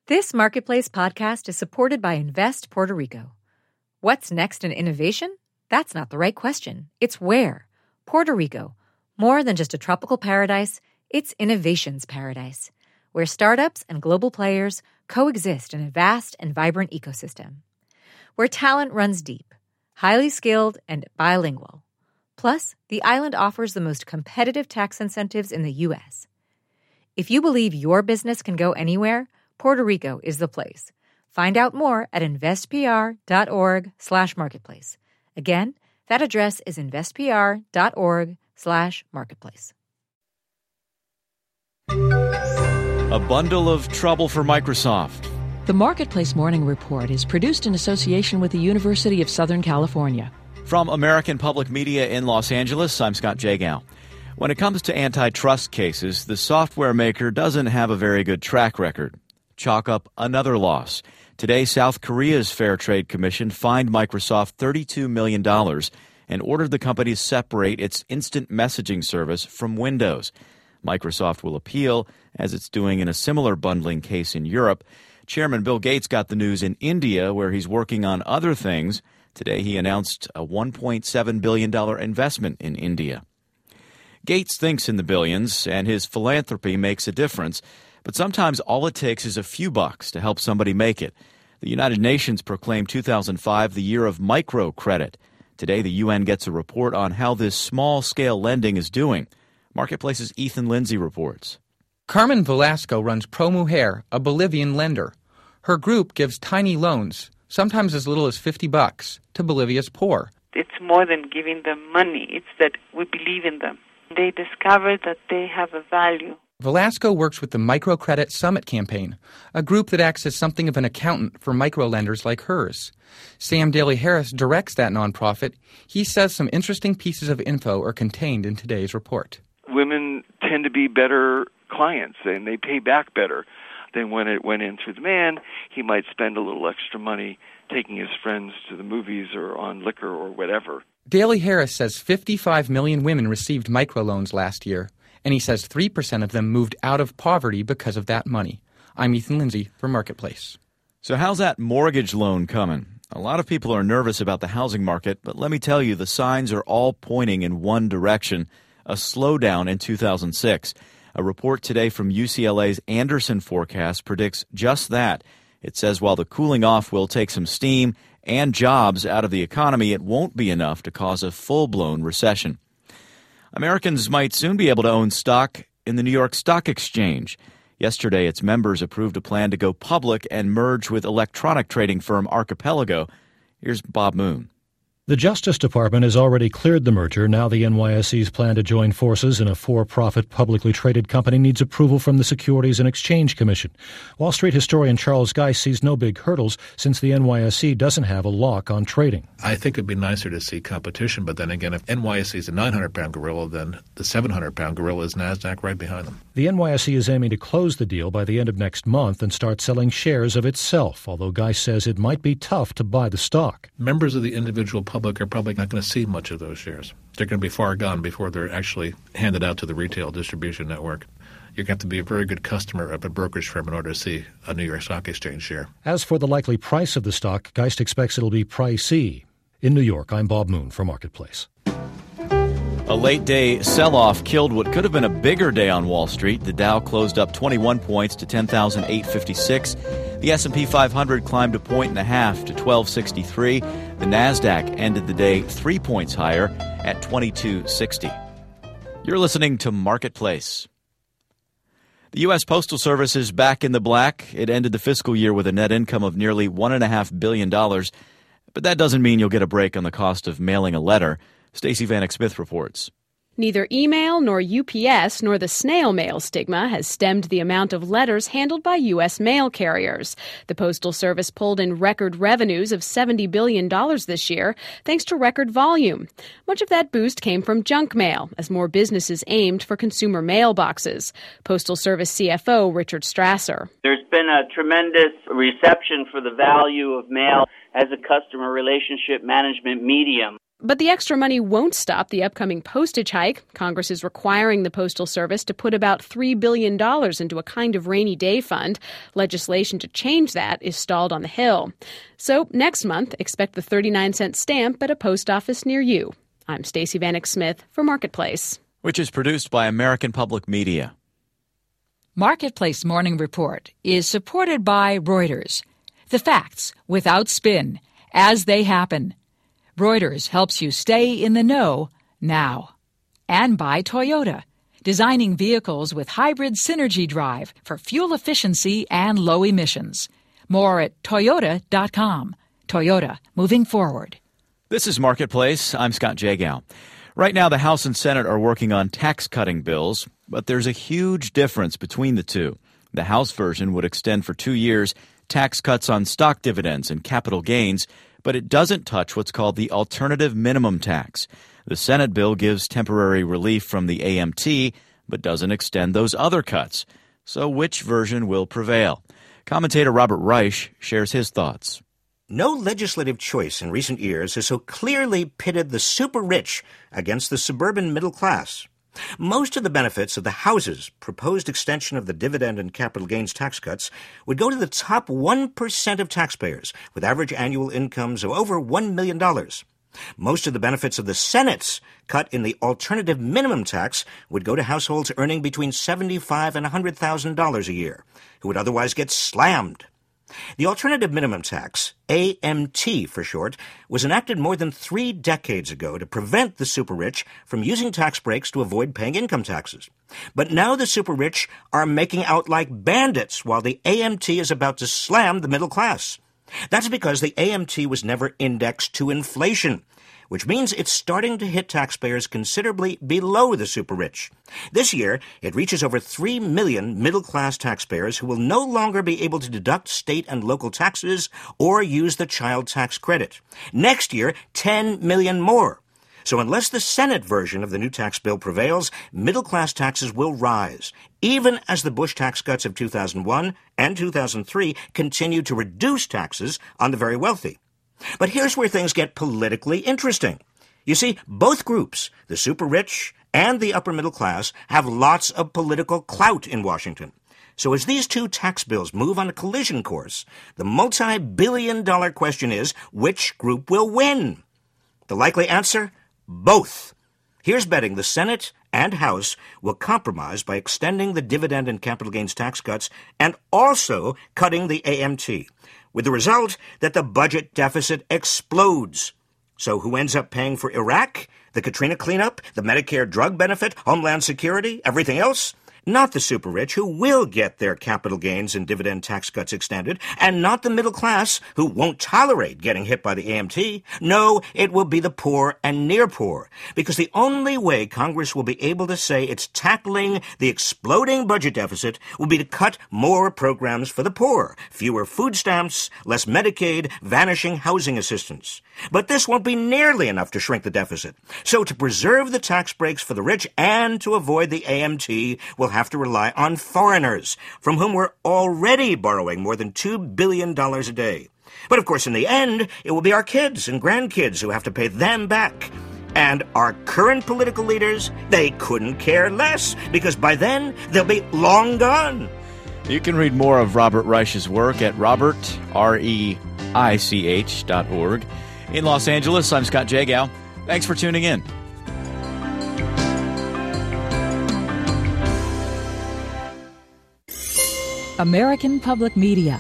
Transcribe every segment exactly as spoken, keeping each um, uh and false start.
This Marketplace podcast is supported by Invest Puerto Rico. What's next in innovation? That's not the right question. It's where. Puerto Rico. More than just a tropical paradise, it's innovation's paradise, where startups and global players coexist in a vast and vibrant ecosystem. Where talent runs deep, highly skilled, and bilingual. Plus, the island offers the most competitive tax incentives in the U S. If you believe your business can go anywhere, Puerto Rico is the place. Find out more at investpr.org slash marketplace. Again, that address is investpr.org slash marketplace. A bundle of trouble for Microsoft. The Marketplace Morning Report is produced in association with the University of Southern California. From American Public Media in Los Angeles, I'm Scott Jagow. When it comes to antitrust cases, the software maker doesn't have a very good track record. Chalk up another loss. Today, South Korea's Fair Trade Commission fined Microsoft thirty-two million dollars and ordered the company to separate its instant messaging service from Windows. Microsoft will appeal, as it's doing in a similar bundling case in Europe. Chairman Bill Gates got the news in India, where he's working on other things. Today, he announced a one point seven billion dollars investment in India. Gates thinks in the billions, and his philanthropy makes a difference. But sometimes all it takes is a few bucks to help somebody make it. The United Nations proclaimed two thousand five the year of microcredit. Today, the U N gets a report on how this small-scale lending is doing. Marketplace's Ethan Lindsay reports. Carmen Velasco runs ProMujer, a Bolivian lender. Her group gives tiny loans, sometimes as little as fifty bucks, to Bolivia's poor. It's more than giving them money. It's that we believe in them. They discover that they have a value. Velasco works with the Microcredit Summit campaign, a group that acts as something of an accountant for microlenders like hers. Sam Daly Harris directs that nonprofit. He says some interesting pieces of info are contained in today's report. Women tend to be better clients, and they pay back better than when it went in through the man. He might spend a little extra money taking his friends to the movies or on liquor or whatever. Daly Harris says fifty-five million women received microloans last year. And he says three percent of them moved out of poverty because of that money. I'm Ethan Lindsay for Marketplace. So how's that mortgage loan coming? A lot of people are nervous about the housing market, but let me tell you, the signs are all pointing in one direction, a slowdown in two thousand six. A report today from U C L A's Anderson Forecast predicts just that. It says while the cooling off will take some steam and jobs out of the economy, it won't be enough to cause a full-blown recession. Americans might soon be able to own stock in the New York Stock Exchange. Yesterday, its members approved a plan to go public and merge with electronic trading firm Archipelago. Here's Bob Moon. The Justice Department has already cleared the merger. Now the N Y S E's plan to join forces in a for-profit publicly traded company needs approval from the Securities and Exchange Commission. Wall Street historian Charles Geist sees no big hurdles since the N Y S E doesn't have a lock on trading. I think it'd be nicer to see competition, but then again, if N Y S E is a nine hundred pound gorilla, then the seven hundred pound gorilla is NASDAQ right behind them. The N Y S E is aiming to close the deal by the end of next month and start selling shares of itself, although Geist says it might be tough to buy the stock. Members of the individual public are probably not going to see much of those shares. They're going to be far gone before they're actually handed out to the retail distribution network. You're going to have to be a very good customer of a brokerage firm in order to see a New York Stock Exchange share. As for the likely price of the stock, Geist expects it'll be pricey. In New York, I'm Bob Moon for Marketplace. A late-day sell-off killed what could have been a bigger day on Wall Street. The Dow closed up twenty-one points to ten thousand eight hundred fifty-six. The S and P five hundred climbed a point and a half to twelve sixty-three. The NASDAQ ended the day three points higher at twenty-two sixty. You're listening to Marketplace. The U S. Postal Service is back in the black. It ended the fiscal year with a net income of nearly one point five billion dollars. But that doesn't mean you'll get a break on the cost of mailing a letter. Stacey Vanek Smith reports. Neither email nor U P S nor the snail mail stigma has stemmed the amount of letters handled by U S mail carriers. The Postal Service pulled in record revenues of seventy billion dollars this year, thanks to record volume. Much of that boost came from junk mail, as more businesses aimed for consumer mailboxes. Postal Service C F O Richard Strasser. There's been a tremendous reception for the value of mail as a customer relationship management medium. But the extra money won't stop the upcoming postage hike. Congress is requiring the Postal Service to put about three billion dollars into a kind of rainy day fund. Legislation to change that is stalled on the Hill. So next month, expect the thirty-nine cent stamp at a post office near you. I'm Stacey Vanek Smith for Marketplace, which is produced by American Public Media. Marketplace Morning Report is supported by Reuters. The facts without spin, as they happen. Reuters helps you stay in the know now. And by Toyota, designing vehicles with hybrid synergy drive for fuel efficiency and low emissions. More at toyota dot com. Toyota, moving forward. This is Marketplace. I'm Scott Jagow. Right now, the House and Senate are working on tax-cutting bills, but there's a huge difference between the two. The House version would extend for two years tax cuts on stock dividends and capital gains, but it doesn't touch what's called the alternative minimum tax. The Senate bill gives temporary relief from the A M T, but doesn't extend those other cuts. So which version will prevail? Commentator Robert Reich shares his thoughts. No legislative choice in recent years has so clearly pitted the super-rich against the suburban middle class. Most of the benefits of the House's proposed extension of the dividend and capital gains tax cuts would go to the top one percent of taxpayers with average annual incomes of over one million dollars. Most of the benefits of the Senate's cut in the alternative minimum tax would go to households earning between seventy-five thousand dollars and one hundred thousand dollars a year, who would otherwise get slammed. The alternative minimum tax, A M T for short, was enacted more than three decades ago to prevent the super-rich from using tax breaks to avoid paying income taxes. But now the super-rich are making out like bandits while the A M T is about to slam the middle class. That's because the A M T was never indexed to inflation, which means it's starting to hit taxpayers considerably below the super-rich. This year, it reaches over three million middle-class taxpayers who will no longer be able to deduct state and local taxes or use the child tax credit. Next year, ten million more. So unless the Senate version of the new tax bill prevails, middle-class taxes will rise, even as the Bush tax cuts of two thousand one and two thousand three continue to reduce taxes on the very wealthy. But here's where things get politically interesting. You see, both groups, the super-rich and the upper-middle class, have lots of political clout in Washington. So as these two tax bills move on a collision course, the multi-billion dollar question is, which group will win? The likely answer? Both. Here's betting the Senate and House will compromise by extending the dividend and capital gains tax cuts and also cutting the A M T, with the result that the budget deficit explodes. So who ends up paying for Iraq, the Katrina cleanup, the Medicare drug benefit, Homeland Security, everything else? Not the super-rich, who will get their capital gains and dividend tax cuts extended, and not the middle class, who won't tolerate getting hit by the A M T. No, it will be the poor and near poor, because the only way Congress will be able to say it's tackling the exploding budget deficit will be to cut more programs for the poor, fewer food stamps, less Medicaid, vanishing housing assistance. But this won't be nearly enough to shrink the deficit. So to preserve the tax breaks for the rich and to avoid the A M T, we'll have to rely on foreigners, from whom we're already borrowing more than two billion dollars a day. But of course, in the end, it will be our kids and grandkids who have to pay them back. And our current political leaders, they couldn't care less, because by then, they'll be long gone. You can read more of Robert Reich's work at robert, R E I C H dot org. In Los Angeles, I'm Scott Jagow. Thanks for tuning in. American Public Media.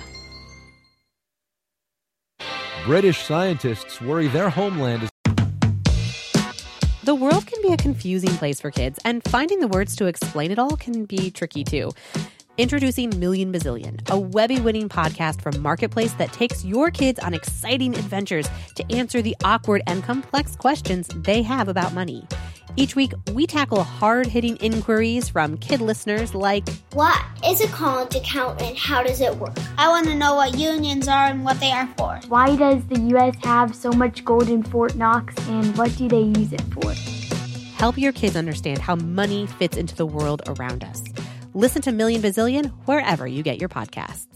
British scientists worry their homeland is... The world can be a confusing place for kids, and finding the words to explain it all can be tricky too. Introducing Million Bazillion, a Webby-winning podcast from Marketplace that takes your kids on exciting adventures to answer the awkward and complex questions they have about money. Each week, we tackle hard-hitting inquiries from kid listeners like, what is a college account and how does it work? I want to know what unions are and what they are for. Why does the U S have so much gold in Fort Knox and what do they use it for? Help your kids understand how money fits into the world around us. Listen to Million Bazillion wherever you get your podcasts.